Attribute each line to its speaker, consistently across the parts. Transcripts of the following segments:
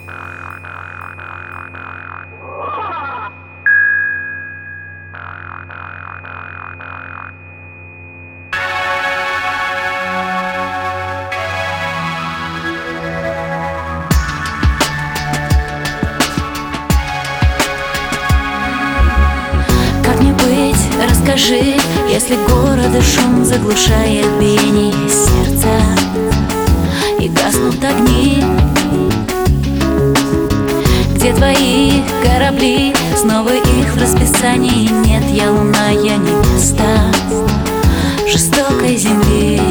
Speaker 1: Как мне быть, расскажи, если города шум заглушает биение сердца и гаснут огни? Где твои корабли? Снова их в расписании нет. Я луна, я невеста жестокой земли.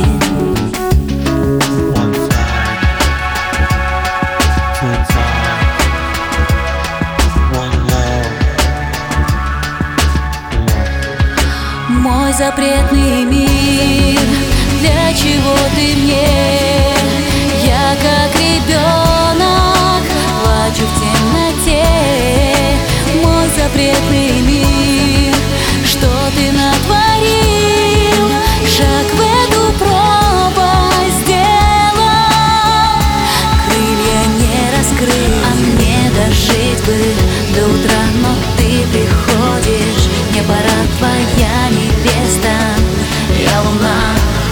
Speaker 1: Мой запретный мир, для чего ты мне? Я как ребенок плачу в темноте. Мой запретный мир, что ты натворил? Шаг в эту пропасть сделал, крылья не раскрыл. А мне дожить бы до утра, но ты приходишь. Мне пора, твоя невеста, я луна.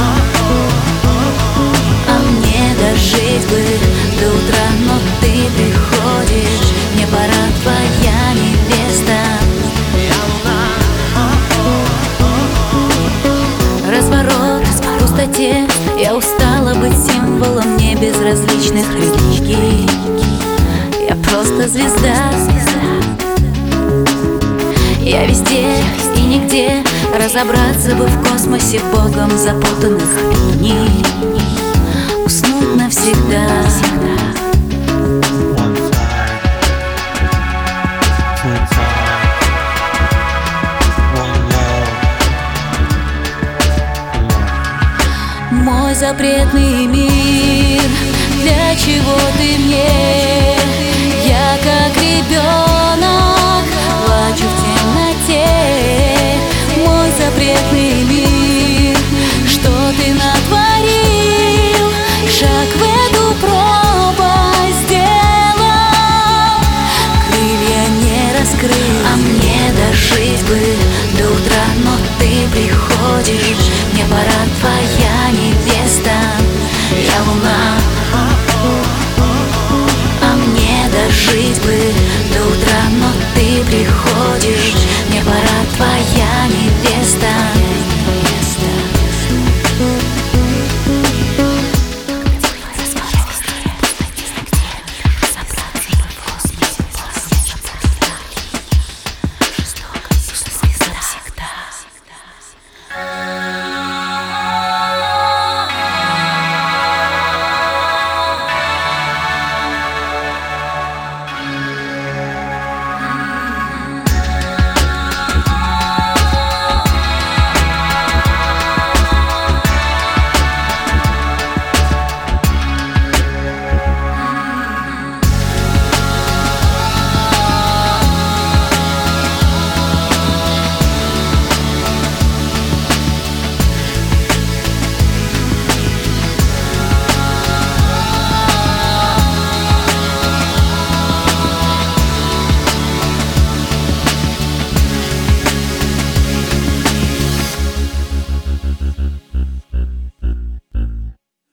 Speaker 1: А мне дожить бы до утра, но ты приходишь. Мне пора, твоя невеста, я луна. Разворот в пустоте. Я устала быть символом небезразличных религий. Я просто звезда. Я везде и нигде, разобраться бы в космосе богом запутанных линий, уснуть навсегда. Мой запретный мир, для чего ты мне? Я как ребенок плачу в темноте. Мой запретный мир, что ты натворил? Шаг в эту пропасть сделал, крылья не раскрыл. А мне дожить бы до утра, но ты приходишь. Мне пора, твоя невеста, я луна. А мне дожить бы